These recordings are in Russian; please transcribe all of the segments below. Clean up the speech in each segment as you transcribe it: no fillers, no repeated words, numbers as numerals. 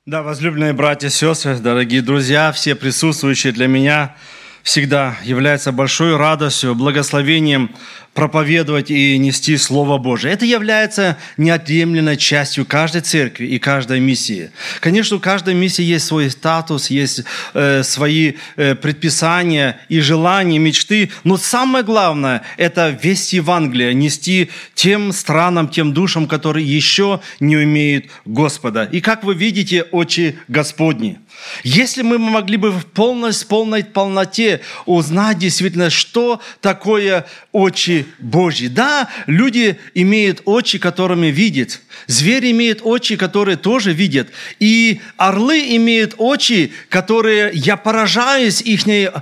Да, возлюбленные братья и сестры, дорогие друзья, все присутствующие, для меня всегда является большой радостью, благословением проповедовать и нести Слово Божие. Это является неотъемлемой частью каждой церкви и каждой миссии. Конечно, у каждой миссии есть свой статус, есть свои предписания и желания, мечты, но самое главное – это весть Евангелия, нести тем странам, тем душам, которые еще не имеют Господа. И как вы видите, очи Господни. Если мы могли бы в полной полноте узнать действительно, что такое очи Божьи. Да, люди имеют очи, которыми видят. Звери имеют очи, которые тоже видят. И орлы имеют очи, которые, я поражаюсь их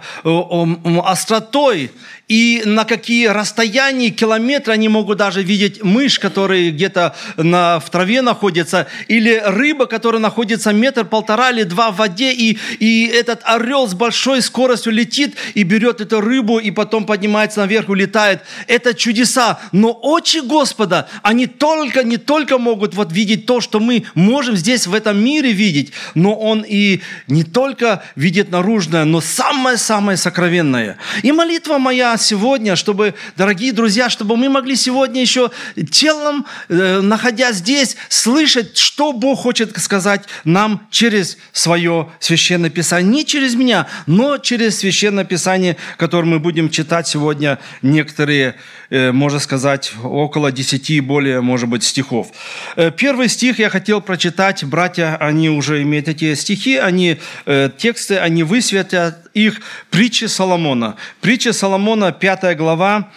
остротой. И на какие расстояния, километры они могут даже видеть мышь, которая где-то в траве находится, или рыба, которая находится 1-1,5 или 2 в воде, и этот орел с большой скоростью летит и берет эту рыбу, и потом поднимается наверх, улетает. Это чудеса. Но очи Господа, они не только могут видеть то, что мы можем здесь в этом мире видеть, но Он и не только видит наружное, но самое-самое сокровенное. И молитва моя сегодня, чтобы, дорогие друзья, чтобы мы могли сегодня еще телом, находясь здесь, слышать, что Бог хочет сказать нам через свое Священное Писание. Не через меня, но через Священное Писание, которое мы будем читать сегодня, некоторые, можно сказать, около 10 и более, может быть, стихов. Первый стих я хотел прочитать. Братья, они уже имеют эти стихи, тексты, они высветят их. Притчи Соломона. Притчи Соломона, 5 глава,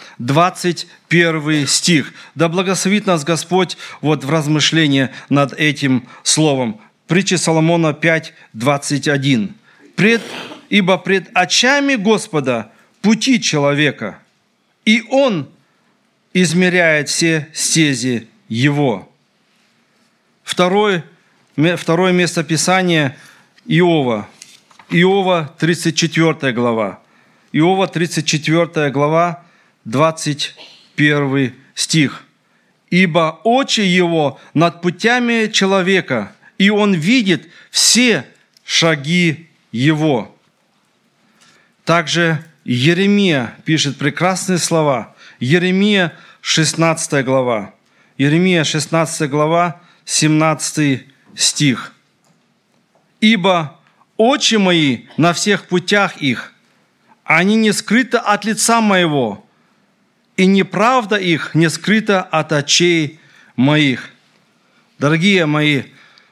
21 стих. Да благословит нас Господь в размышлении над этим словом. Притчи Соломона 5, 21. «Ибо пред очами Господа пути человека, и Он измеряет все стези его». Второе местописание Иова. Иова, 34 глава. Иова, 34 глава, 21 стих. «Ибо очи его над путями человека, и он видит все шаги его». Также Еремия пишет прекрасные слова. Еремия, 16 глава. Еремия, 16 глава, 17 стих. «Ибо очи мои на всех путях их, они не скрыты от лица моего, и неправда их не скрыта от очей моих». Дорогие мои,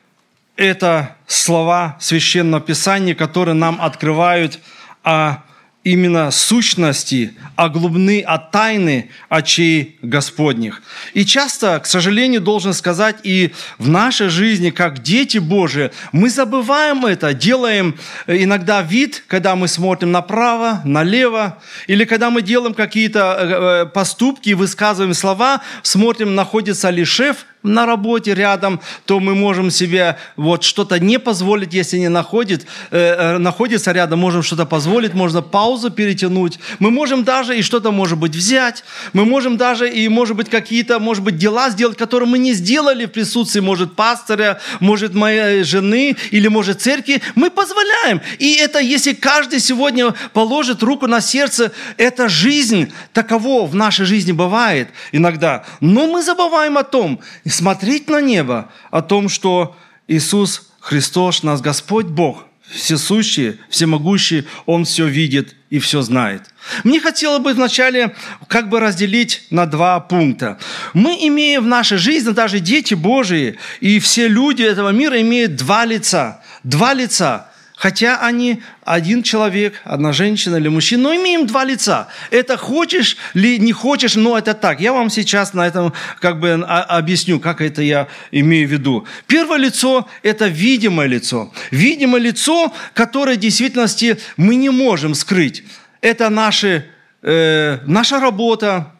это слова Священного Писания, которые нам открывают именно сущности, глубины, тайны очей Господних. И часто, к сожалению, должен сказать, и в нашей жизни, как дети Божии, мы забываем это, делаем иногда вид, когда мы смотрим направо, налево, или когда мы делаем какие-то поступки, высказываем слова, смотрим, находится ли шеф на работе рядом, то мы можем себе что-то не позволить, если не находится рядом, можем что-то позволить, можно паузу перетянуть. Мы можем даже и что-то, может быть, взять. Мы можем даже и, может быть, какие-то, может быть, дела сделать, которые мы не сделали в присутствии, может, пастыря, может, моей жены или, может, церкви. Мы позволяем. И это, если каждый сегодня положит руку на сердце, это жизнь, таково в нашей жизни бывает иногда. Но мы забываем о том, смотреть на небо, о том, что Иисус Христос, наш Господь Бог, всесущий, всемогущий, Он все видит и все знает. Мне хотелось бы вначале разделить на 2 пункта. Мы имеем в нашей жизни, даже дети Божии, и все люди этого мира имеют 2 лица. 2 лица. Хотя они один человек, одна женщина или мужчина, но имеем 2 лица. Это хочешь ли не хочешь, но это так. Я вам сейчас на этом объясню, как это я имею в виду. Первое лицо – это видимое лицо. Видимое лицо, которое в действительности мы не можем скрыть. Это наша работа,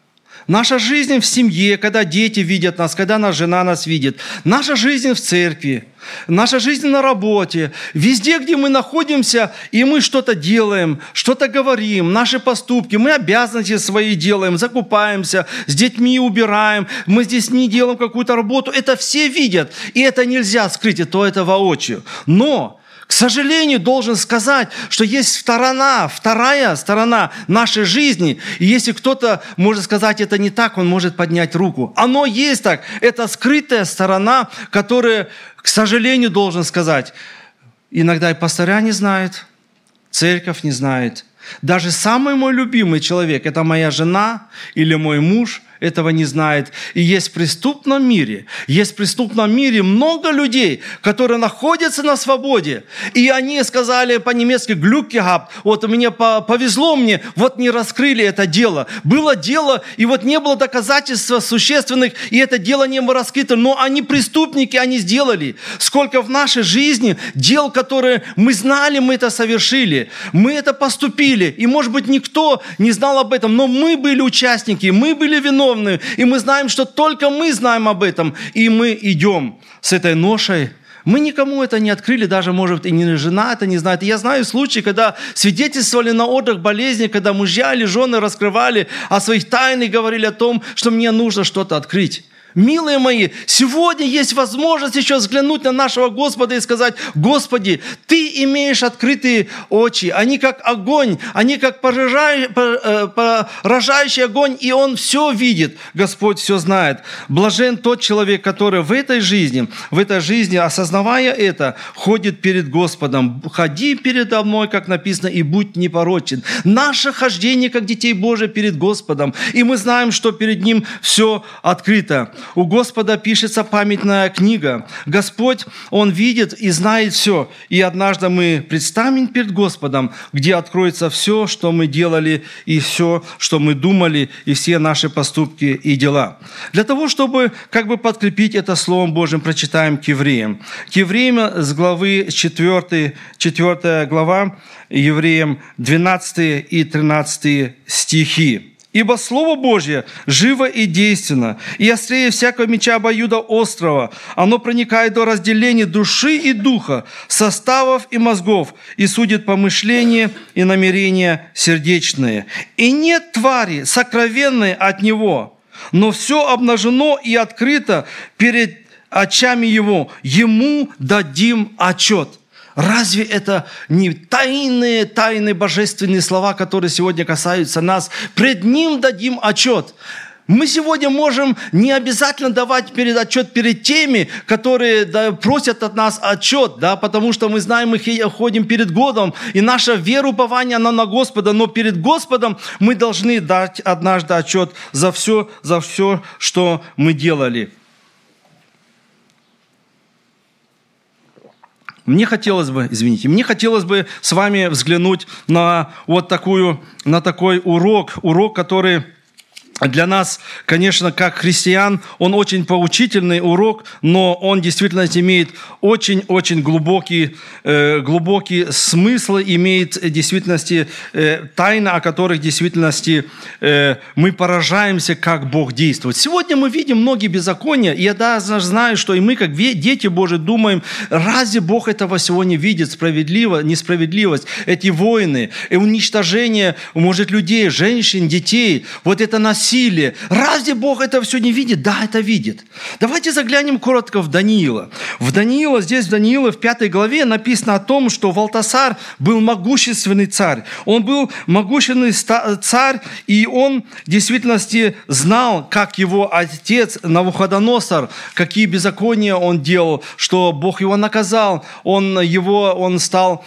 Наша жизнь в семье, когда дети видят нас, когда наша жена нас видит. Наша жизнь в церкви, наша жизнь на работе. Везде, где мы находимся, и мы что-то делаем, что-то говорим, наши поступки, мы обязанности свои делаем, закупаемся, с детьми убираем, мы здесь не делаем какую-то работу. Это все видят, и это нельзя скрыть, это воочию. Но, к сожалению, должен сказать, что есть вторая сторона нашей жизни. И если кто-то может сказать, это не так, он может поднять руку. Оно есть так. Это скрытая сторона, которая, к сожалению, должен сказать, иногда и пастыря не знают, церковь не знает. Даже самый мой любимый человек, это моя жена или мой муж, этого не знает. И есть в преступном мире много людей, которые находятся на свободе. И они сказали по-немецки «Glück gehabt», вот мне повезло мне, вот не раскрыли это дело. Было дело, и вот не было доказательств существенных, и это дело не было раскрыто. Но они преступники, они сделали. Сколько в нашей жизни дел, которые мы знали, мы это совершили, мы это поступили. И, может быть, никто не знал об этом, но мы были участники, мы были виновны. И мы знаем, что только мы знаем об этом. И мы идем с этой ношей. Мы никому это не открыли, даже, может, и не жена это не знает. И я знаю случаи, когда свидетельствовали на одрах болезни, когда мужья или жены раскрывали о своих тайнах, говорили о том, что мне нужно что-то открыть. Милые мои, сегодня есть возможность еще взглянуть на нашего Господа и сказать: Господи, Ты имеешь открытые очи, они как огонь, они как поражающий огонь, и Он все видит, Господь все знает. Блажен тот человек, который в этой жизни, осознавая это, ходит перед Господом. Ходи передо мной, как написано, и будь непорочен. Наше хождение, как детей Божьих, перед Господом, и мы знаем, что перед Ним все открыто. У Господа пишется памятная книга. Господь, Он видит и знает все. И однажды мы предстанем перед Господом, где откроется все, что мы делали, и все, что мы думали, и все наши поступки и дела. Для того, чтобы подкрепить это Словом Божьим, прочитаем к Евреям. К Евреям с главы 4 глава, Евреям 12 и 13 стихи. «Ибо Слово Божье живо и действенно, и острее всякого меча обоюдоострого. Оно проникает до разделения души и духа, составов и мозгов, и судит помышления и намерения сердечные. И нет твари, сокровенной от Него, но все обнажено и открыто перед очами Его. Ему дадим отчет». Разве это не тайные божественные слова, которые сегодня касаются нас? Пред Ним дадим отчет. Мы сегодня можем не обязательно давать отчет перед теми, которые просят от нас отчет, потому что мы знаем, мы ходим перед Господом, и наша вера, упование, она на Господа, но перед Господом мы должны дать однажды отчет за все, что мы делали. Мне хотелось бы с вами взглянуть на такой урок, который для нас, конечно, как христиан, он очень поучительный урок, но он действительно имеет очень-очень глубокий смысл, имеет в действительности тайны, о которых в действительности мы поражаемся, как Бог действует. Сегодня мы видим многие беззакония, и я даже знаю, что и мы, как дети Божьи, думаем, разве Бог этого сегодня видит, несправедливость, эти войны, уничтожение, может, людей, женщин, детей, вот это насилие. Разве Бог это все не видит? Да, это видит. Давайте заглянем коротко в Даниила. В Даниила в 5 главе написано о том, что Валтасар был могущественный царь. Он был могущественный царь, и он в действительности знал, как его отец Навуходоносор, какие беззакония он делал, что Бог его наказал. Он стал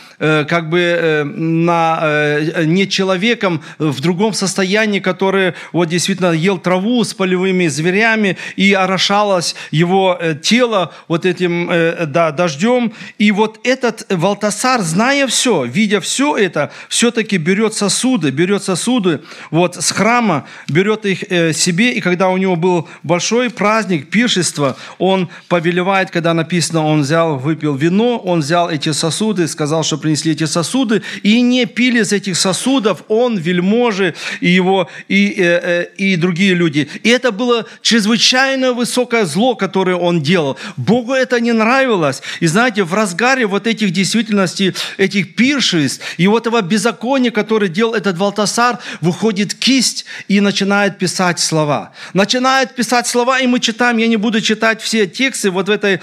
не человеком, в другом состоянии, который действительно ел траву с полевыми зверями, и орошалось его тело этим дождем. И этот Валтасар, зная все, видя все это, все-таки берет сосуды с храма, берет их себе, и когда у него был большой праздник, пиршество, он повелевает, когда написано, он выпил вино, он взял эти сосуды, сказал, что принесли эти сосуды, и не пили из этих сосудов он, вельможи, и и другие люди. И это было чрезвычайно высокое зло, которое он делал. Богу это не нравилось. И знаете, в разгаре вот этих действительностей, этих пиршеств и вот этого беззакония, которое делал этот Валтасар, выходит кисть и начинает писать слова. Начинает писать слова, и мы читаем, я не буду читать все тексты, вот в этой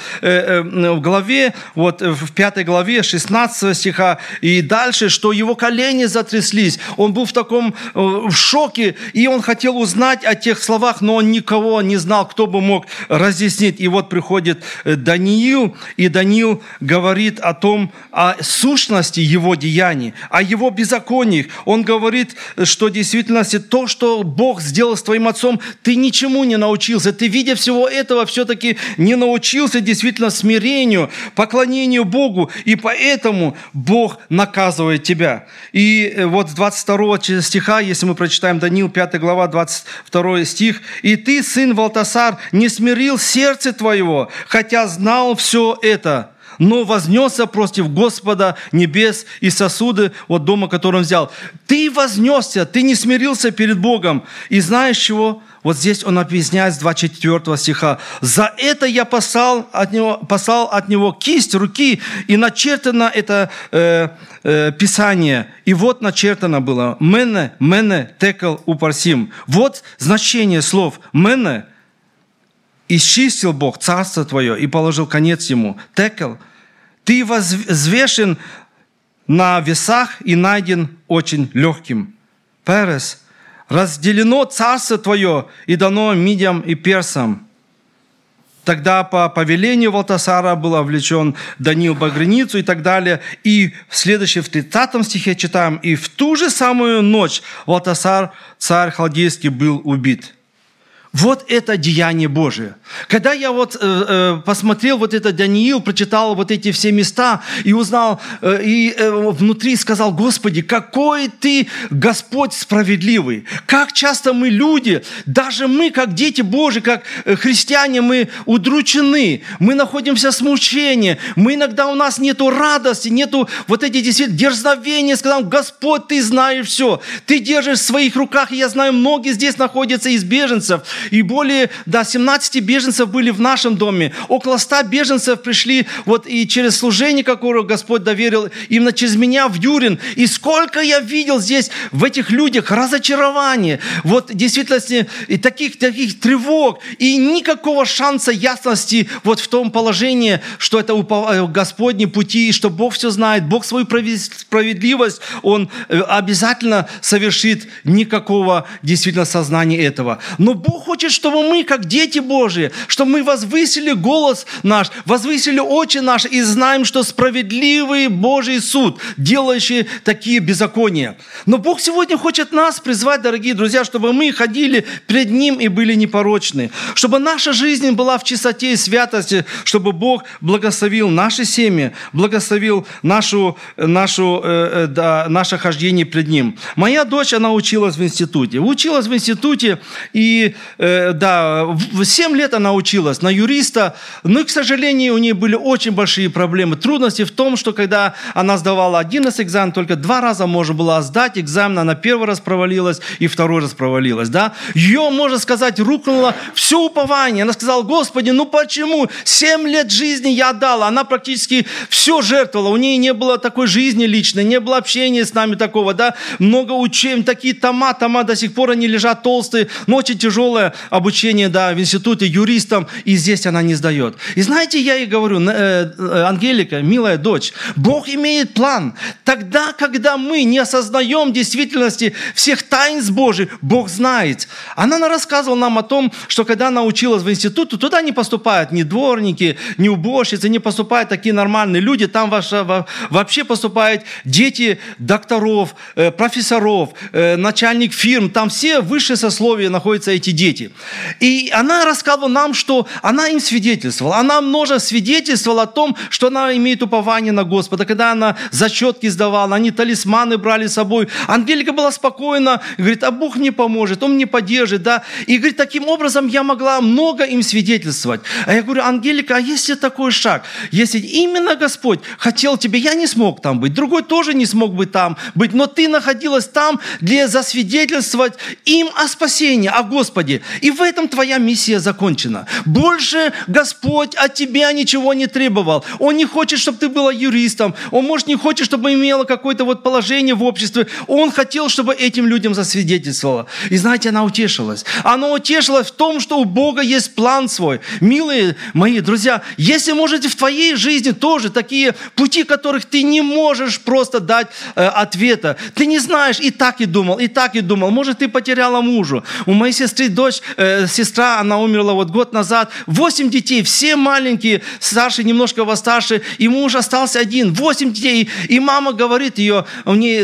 главе, вот в 5 главе 16 стиха и дальше, что его колени затряслись. Он был в таком в шоке, и он хотел узнать о тех словах, но он никого не знал, кто бы мог разъяснить. И вот приходит Даниил, и Даниил говорит о том, о сущности его деяний, о его беззакониях. Он говорит, что в действительности то, что Бог сделал с твоим отцом, ты ничему не научился. Ты, видя всего этого, все-таки не научился действительно смирению, поклонению Богу, и поэтому Бог наказывает тебя. И вот с 22 стиха, если мы прочитаем Даниил, 5 глава, 22 стих, «И ты, сын Валтасар, не смирил сердце твоего, хотя знал все это, но вознесся против Господа небес и сосуды от дома, который он взял». Ты вознесся, ты не смирился перед Богом. И знаешь чего? Вот здесь он объясняет с 24 стиха. «За это я послал от него кисть руки, и начертано это Писание». И вот начертано было «Мене, мене, текел упарсим». Вот значение слов «мене». «Исчистил Бог царство твое и положил конец ему». Текел. «Ты взвешен на весах и найден очень легким». Перес. «Разделено царство твое и дано Мидиям и Персам». Тогда по повелению Валтасара был облечен Даниил в багряницу и так далее. И в 30 стихе читаем, «И в ту же самую ночь Валтасар, царь халдейский, был убит». Вот это деяние Божие. Когда я вот посмотрел вот это Даниил, прочитал вот эти все места и узнал, и внутри сказал: Господи, какой Ты Господь справедливый. Как часто мы люди, даже мы, как дети Божьи, как христиане, мы удручены, мы находимся в смущении, мы иногда у нас нету радости, нету вот эти действительно дерзновения, сказал: Господь, Ты знаешь все, Ты держишь в своих руках, и я знаю, многие здесь находятся из беженцев, и более 17 беженцев были в нашем доме. Около 100 беженцев пришли вот и через служение, которое Господь доверил именно через меня в Юрин. И сколько я видел здесь в этих людях разочарования, вот действительно и таких тревог, и никакого шанса ясности вот в том положении, что это Господни пути, и что Бог все знает, Бог свою справедливость, Он обязательно совершит, никакого действительно сознания этого. Но Бог хочет, чтобы мы, как дети Божьи, чтобы мы возвысили голос наш, возвысили очи наши и знаем, что справедливый Божий суд, делающий такие беззакония. Но Бог сегодня хочет нас призвать, дорогие друзья, чтобы мы ходили пред Ним и были непорочны, чтобы наша жизнь была в чистоте и святости, чтобы Бог благословил наши семьи, благословил наше хождение пред Ним. Моя дочь, она училась в институте, и в 7 лет она училась на юриста, но, к сожалению, у нее были очень большие проблемы, трудности в том, что когда она сдавала 11 экзамен, только 2 раза можно было сдать экзамен, она 1 раз провалилась и 2 раз провалилась. Да? Ее, можно сказать, рухнуло все упование. Она сказала: Господи, ну почему? 7 лет жизни я отдала. Она практически все жертвовала. У нее не было такой жизни личной, не было общения с нами такого. Да? Много учений, такие тома до сих пор они лежат толстые, но очень тяжелое обучение, да, в институте юристам, и здесь она не сдает. И знаете, я ей говорю: Ангелика, милая дочь, Бог имеет план. Тогда, когда мы не осознаем действительности всех таинств Божьих, Бог знает. Она рассказывала нам о том, что когда она училась в институте, туда не поступают ни дворники, ни уборщицы, не поступают такие нормальные люди, там вообще поступают дети докторов, профессоров, начальник фирм, там все высшие сословия находятся эти дети. дети. И она рассказывала нам, что она им свидетельствовала. Она много свидетельствовала о том, что она имеет упование на Господа. Когда она зачетки сдавала, они талисманы брали с собой. Ангелика была спокойна, говорит, а Бог мне поможет, Он мне поддержит. Да? И говорит, таким образом я могла много им свидетельствовать. А я говорю, Ангелика, а если такой шаг? Если именно Господь хотел тебе, я не смог там быть, другой тоже не смог бы там быть, но ты находилась там, где засвидетельствовать им о спасении, о Господе. И в этом твоя миссия закончена. Больше Господь от тебя ничего не требовал. Он не хочет, чтобы ты была юристом. Он, может, не хочет, чтобы имела какое-то вот положение в обществе. Он хотел, чтобы этим людям засвидетельствовала. И знаете, она утешилась. Она утешилась в том, что у Бога есть план свой. Милые мои друзья, если, может, в твоей жизни тоже такие пути, которых ты не можешь просто дать ответа. Ты не знаешь, и так и думал, и так и думал. Может, ты потеряла мужа. У моей сестры дочь, сестра, она умерла вот год назад. 8 детей, все маленькие, старший немножко постарше, и муж остался один. 8 детей. И мама говорит ее, у нее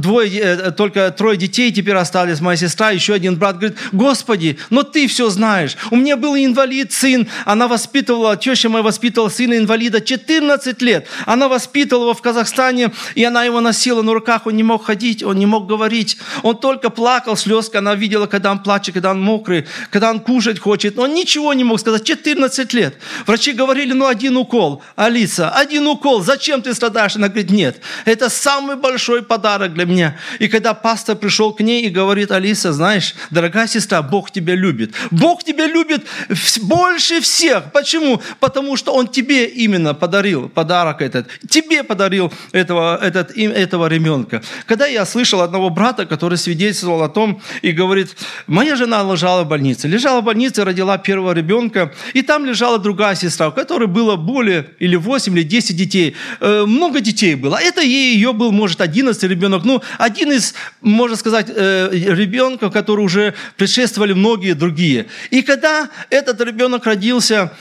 только 3 детей теперь остались, моя сестра, еще один брат. Говорит, Господи, но ты все знаешь. У меня был инвалид, сын. Она воспитывала, теща моя воспитывала сына инвалида 14 лет. Она воспитывала его в Казахстане, и она его носила на руках. Он не мог ходить, он не мог говорить. Он только плакал, слезка. Она видела, когда он плачет, когда он мокрый, когда он кушать хочет. Он ничего не мог сказать. 14 лет. Врачи говорили, ну, 1 укол. Алиса, 1 укол. Зачем ты страдаешь? Она говорит, нет. Это самый большой подарок для меня. И когда пастор пришел к ней и говорит, Алиса, знаешь, дорогая сестра, Бог тебя любит. Бог тебя любит больше всех. Почему? Потому что Он тебе именно подарил подарок этот. Тебе подарил этого ребенка. Когда я слышал одного брата, который свидетельствовал о том и говорит, моя жена лежала в больнице. Лежала в больнице, родила первого ребенка, и там лежала другая сестра, у которой было более или 8, или 10 детей. Много детей было. Это ее был, может, 11 ребенок. Ну, один из, можно сказать, ребенков, которые уже предшествовали многие другие. И когда этот ребенок родился,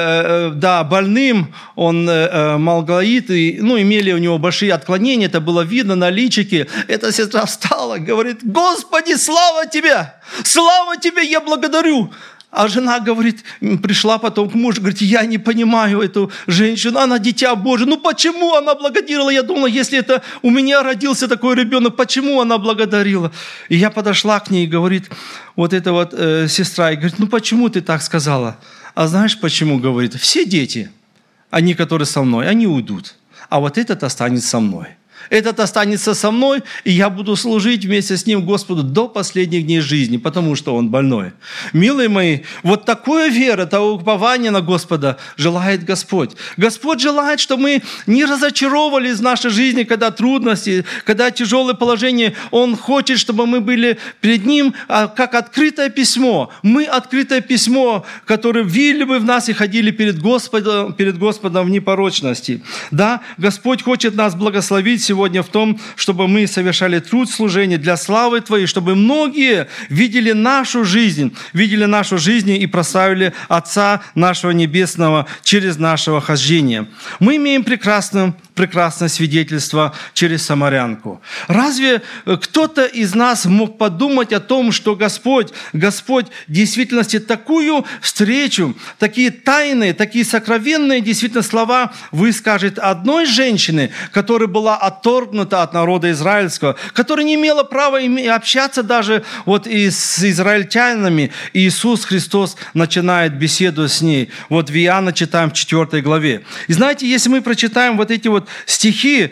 больным, он малглоид, и, имели у него большие отклонения, это было видно на личике. Эта сестра встала, говорит, Господи, слава Тебе! Слава Тебе, я благодарю! А жена, говорит, пришла потом к мужу, говорит, я не понимаю эту женщину, она дитя Божие. Ну почему она благодарила? Я думала, если это у меня родился такой ребенок, почему она благодарила? И я подошла к ней и говорит, вот эта вот сестра, и говорит, ну почему ты так сказала? А знаешь почему, говорит, все дети, они, которые со мной, они уйдут, а вот этот останется со мной. Этот останется со мной, и я буду служить вместе с ним Господу до последних дней жизни, потому что он больной. Милые мои, вот такую веру, такое упование на Господа желает Господь. Господь желает, чтобы мы не разочаровывались в нашей жизни, когда трудности, когда тяжелое положение. Он хочет, чтобы мы были перед Ним, как открытое письмо. Мы открытое письмо, которое ввели бы в нас и ходили перед Господом в непорочности. Да, Господь хочет нас благословить сегодня в том, чтобы мы совершали труд служения для славы Твоей, чтобы многие видели нашу жизнь и прославили Отца нашего Небесного через нашего хождения. Мы имеем прекрасное свидетельство через самарянку. Разве кто-то из нас мог подумать о том, что Господь в действительности такую встречу, такие тайные, такие сокровенные действительно слова выскажет одной женщины, которая была отторгнута от народа израильского, которая не имела права общаться даже вот и с израильтянами. И Иисус Христос начинает беседу с ней. Вот в Иоанна читаем в 4 главе. И знаете, если мы прочитаем вот эти вот стихи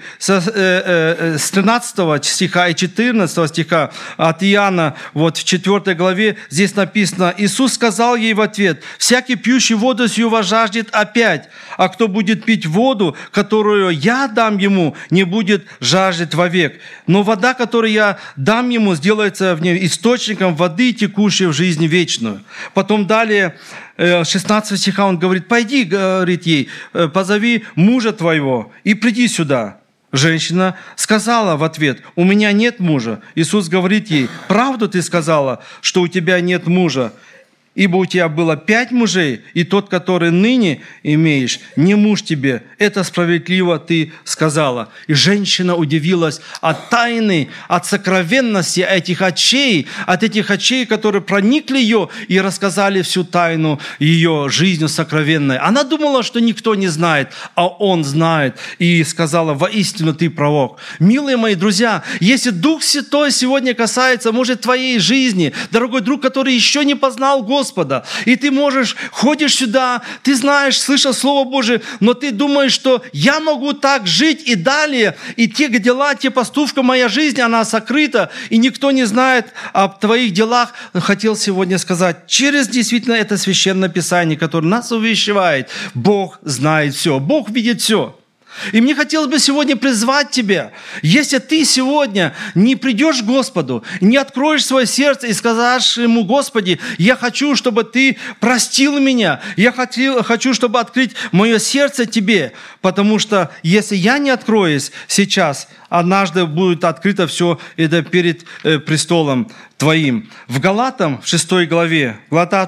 с 13 стиха и 14 стиха от Иоанна, вот в 4 главе, здесь написано, Иисус сказал ей в ответ, «Всякий пьющий воду сию возжаждет опять, а кто будет пить воду, которую я дам ему, не будет жаждет вовек. Но вода, которую я дам ему, сделается в ней источником воды, текущей в жизнь вечную». Потом далее, 16 стиха он говорит, «Пойди, — говорит ей, — позови мужа твоего и приди сюда». Женщина сказала в ответ, «У меня нет мужа». Иисус говорит ей, «Правду ты сказала, что у тебя нет мужа, Ибо у тебя было 5 мужей, и тот, который ныне имеешь, не муж тебе. Это справедливо ты сказала». И женщина удивилась от тайны, от сокровенности этих очей, от этих очей, которые проникли ее и рассказали всю тайну ее жизни сокровенной. Она думала, что никто не знает, а он знает. И сказала: «Воистину ты пророк». Милые мои друзья, если Дух Святой сегодня касается, может, твоей жизни, дорогой друг, который еще не познал Господа, и ты ходишь сюда, ты знаешь, слышал Слово Божие, но ты думаешь, что я могу так жить и далее, и те дела, те поступки, моя жизнь, она сокрыта, и никто не знает об твоих делах. Хотел сегодня сказать, через действительно это Священное Писание, которое нас увещевает, Бог знает все, Бог видит все. И мне хотелось бы сегодня призвать тебя, если ты сегодня не придешь к Господу, не откроешь свое сердце и скажешь Ему: «Господи, я хочу, чтобы Ты простил меня, я хочу, чтобы открыть мое сердце Тебе», потому что если я не откроюсь сейчас, однажды будет открыто все это перед престолом Твоим. В Галатам 6 главе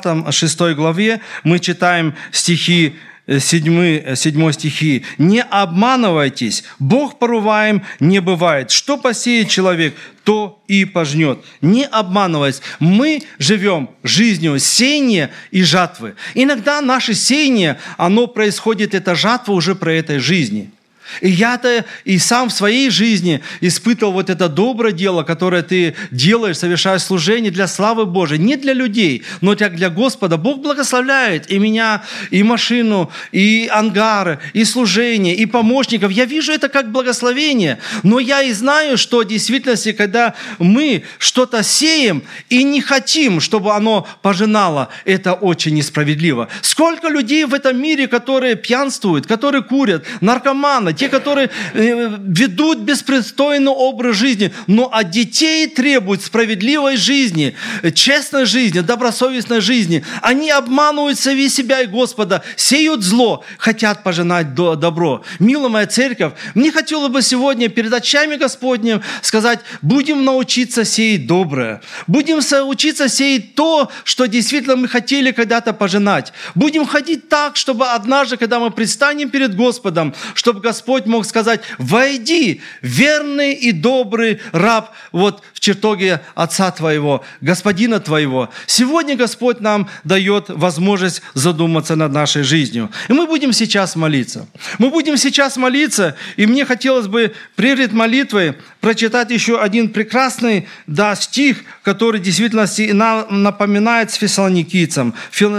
мы читаем стихи 7 стихи. «Не обманывайтесь, Бог порываем не бывает. Что посеет человек, то и пожнет». Не обманываясь, мы живем жизнью сеяния и жатвы. Иногда наше сеяние, оно происходит, эта жатва уже про этой жизни. И я-то и сам в своей жизни испытывал вот это доброе дело, которое ты делаешь, совершаешь служение для славы Божией, не для людей, но для Господа. Бог благословляет и меня, и машину, и ангары, и служение, и помощников. Я вижу это как благословение, но я и знаю, что в действительности, когда мы что-то сеем и не хотим, чтобы оно пожинало, это очень несправедливо. Сколько людей в этом мире, которые пьянствуют, которые курят, наркоманы, те, которые ведут беспристойный образ жизни, но от детей требуют справедливой жизни, честной жизни, добросовестной жизни. Они обманывают самих себя и Господа, сеют зло, хотят пожинать добро. Милая моя церковь, мне хотелось бы сегодня перед очами Господним сказать: будем научиться сеять доброе, будем учиться сеять то, что действительно мы хотели когда-то пожинать. Будем ходить так, чтобы однажды, когда мы предстанем перед Господом, чтобы Господь мог сказать: «Войди, верный и добрый раб, вот в чертоге Отца твоего, Господина твоего». Сегодня Господь нам дает возможность задуматься над нашей жизнью. И мы будем сейчас молиться. Мы будем сейчас молиться, и мне хотелось бы перед молитвой прочитать еще один прекрасный стих, который действительно нам напоминает с Фессалоникийцам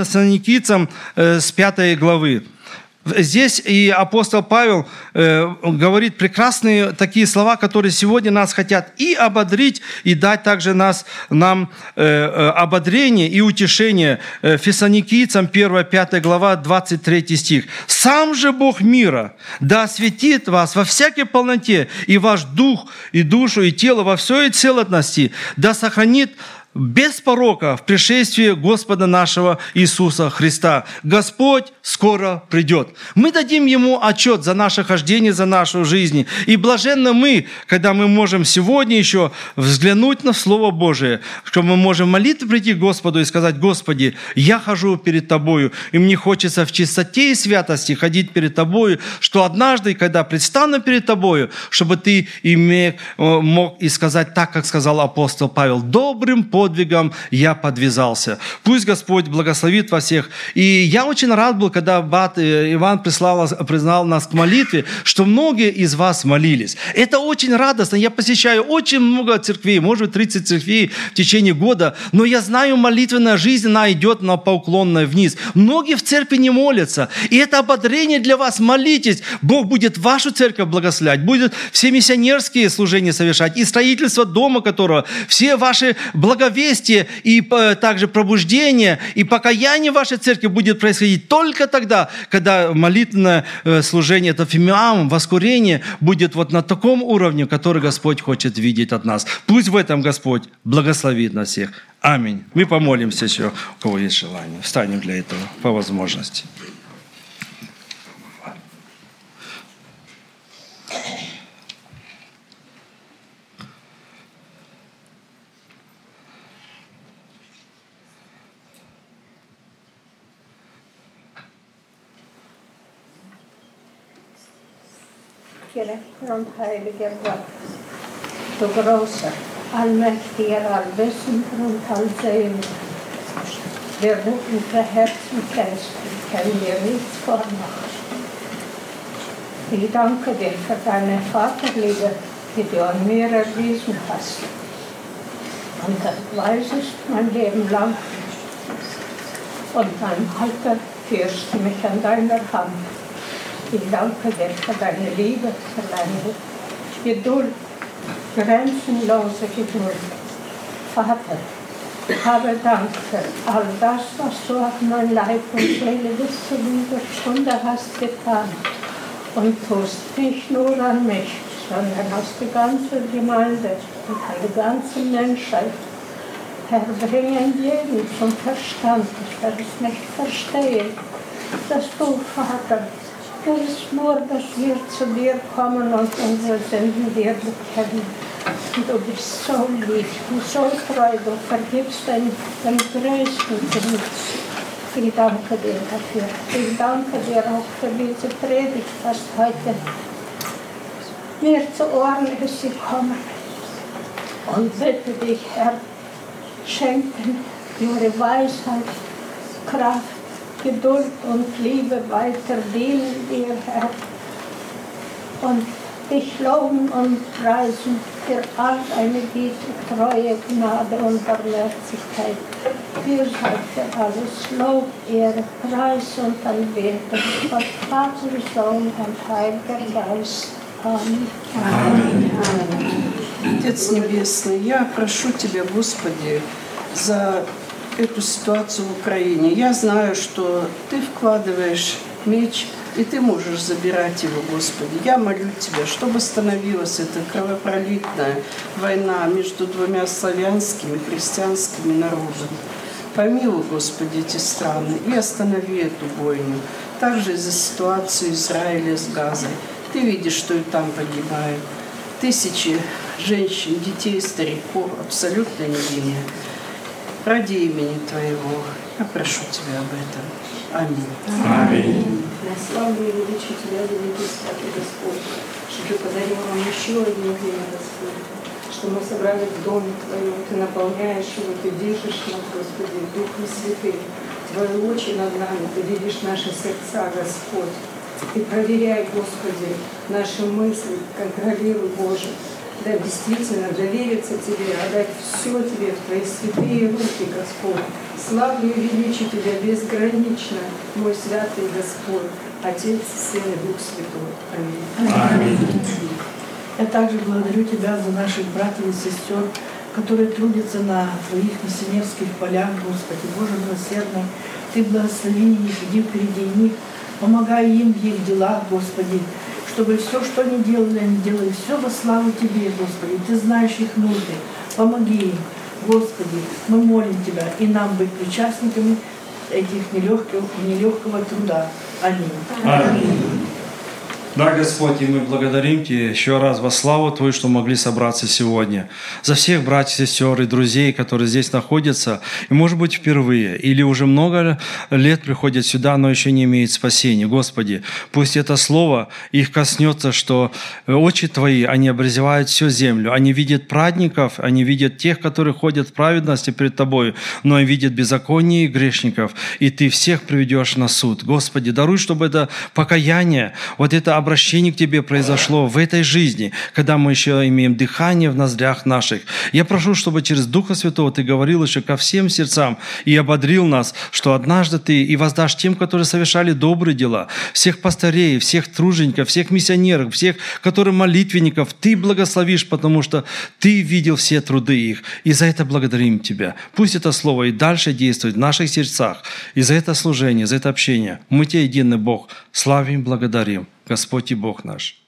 с 5 главы. Здесь и апостол Павел говорит прекрасные такие слова, которые сегодня нас хотят и ободрить, и дать также нам ободрение и утешение. Фессалоникийцам 1-5 глава, 23 стих. «Сам же Бог мира да осветит вас во всякой полноте, и ваш дух, и душу, и тело во всей целостности, да сохранит без порока в пришествии Господа нашего Иисуса Христа». Господь скоро придет. Мы дадим Ему отчет за наше хождение, за нашу жизнь. И блаженны мы, когда мы можем сегодня еще взглянуть на Слово Божие, что мы можем молитвы прийти к Господу и сказать: «Господи, я хожу перед Тобою, и мне хочется в чистоте и святости ходить перед Тобою, что однажды, когда предстану перед Тобою, чтобы Ты мог и сказать так, как сказал апостол Павел: добрым подвигом я подвязался». Пусть Господь благословит вас всех. И я очень рад был, когда брат Иван признал нас к молитве, что многие из вас молились. Это очень радостно. Я посещаю очень много церквей, может быть, 30 церквей в течение года, но я знаю, молитвенная жизнь, она идет по уклонной вниз. Многие в церкви не молятся. И это ободрение для вас. Молитесь. Бог будет вашу церковь благословлять, будет все миссионерские служения совершать, и строительство дома которого, все ваши благовестие и также пробуждение и покаяние в вашей церкви будет происходить только тогда, когда молитвенное служение, это фимиам, воскурение будет вот на таком уровне, который Господь хочет видеть от нас. Пусть в этом Господь благословит нас всех. Аминь. Мы помолимся еще, у кого есть желание. Встанем для этого по возможности. mäktigare från heiliga Gott. Du großer, allmächtiger, allwissend und allsehend, der du unsere Herzen kennst, kennen dir nichts vor Macht. Ich danke dir für deine Vaterliebe, die du an mir erwiesen hast. Und das weiß ich mein Leben lang. Und dein Alter führst du mich an deiner Hand. Ich danke dir für deine Liebe, für deine Geduld, grenzenlose Geduld. Vater, habe Dank für all das, was du auf mein Leib und Seele bis zu dieser Stunde hast getan. Und tust nicht nur an mich, sondern aus der ganzen Gemeinde und der ganzen Menschheit. Herr, bringen jeden zum Verstand, ich werde es nicht verstehen, dass du, Vater, willst nur, dass wir zu dir kommen und unsere Sünden dir bekennen. Du bist so lieb und so treu, du vergibst den größten Sinn. Ich danke dir dafür. Ich danke dir auch für diese Predigt, was heute mir zu Ohren ist gekommen. Und bitte dich, Herr, schenken ihre Weisheit, Kraft, Geduld und Liebe weiter dienen dir, Herr. Und dich loben und preisen für all deine Güte, Treue, Gnade und Barmherzigkeit. Dir sei für alles Lob, Ehre, Preis und Anbetung von Vater, Sohn und Heiliger Geist. Аминь. Аминь. Отец Небесный, я прошу Тебя, Господи, за эту ситуацию в Украине. Я знаю, что Ты вкладываешь меч, и Ты можешь забирать его, Господи. Я молю Тебя, чтобы остановилась эта кровопролитная война между двумя славянскими, христианскими народами. Помилуй, Господи, эти страны и останови эту войну. Также из-за ситуации Израиля с Газой. Ты видишь, что и там погибают. Тысячи женщин, детей, стариков, абсолютно невинные. Ради имени Твоего я прошу Тебя об этом. Аминь. Аминь. На славу и величие Тебя, великий святый Господь, что Ты подарил нам еще одно время, Господь, что мы собрались в Доме Твоем, Ты наполняешь его, Ты держишь нас, Господи, Духом Святым. Твои очи над нами, Ты видишь наши сердца, Господь. Ты проверяй, Господи, наши мысли, контролируй, Боже. Да действительно довериться Тебе, отдать все Тебе в Твои святые руки, Господь. Славлю и величию Тебя безгранично, мой святый Господь, Отец, Сын и Дух Святой. Аминь. Аминь. Я также благодарю Тебя за наших братьев и сестер, которые трудятся на Твоих миссионерских полях, Господи, Боже милосердный. Ты благослови их, иди впереди них, помогай им в их делах, Господи, чтобы все, что они делали все во славу Тебе, Господи. Ты знаешь их нужды. Помоги им, Господи. Мы молим Тебя и нам быть причастниками этих нелегкого труда. Аминь. Аминь. Да, Господь, и мы благодарим Тебя еще раз во славу Твою, что могли собраться сегодня. За всех братьев, сестер и друзей, которые здесь находятся, и, может быть, впервые, или уже много лет приходят сюда, но еще не имеют спасения. Господи, пусть это слово их коснется, что очи Твои, они образевают всю землю. Они видят праведников, они видят тех, которые ходят в праведности перед Тобою, но и видят беззаконие и грешников, и Ты всех приведешь на суд. Господи, даруй, чтобы это покаяние, вот это обращение к Тебе произошло в этой жизни, когда мы еще имеем дыхание в ноздрях наших. Я прошу, чтобы через Духа Святого Ты говорил еще ко всем сердцам и ободрил нас, что однажды Ты и воздашь тем, которые совершали добрые дела, всех пастырей, всех тружеников, всех миссионеров, всех, которые молитвенников, Ты благословишь, потому что Ты видел все труды их. И за это благодарим Тебя. Пусть это слово и дальше действует в наших сердцах. И за это служение, за это общение мы Тебя, единый Бог, славим, благодарим. Господь и Бог наш.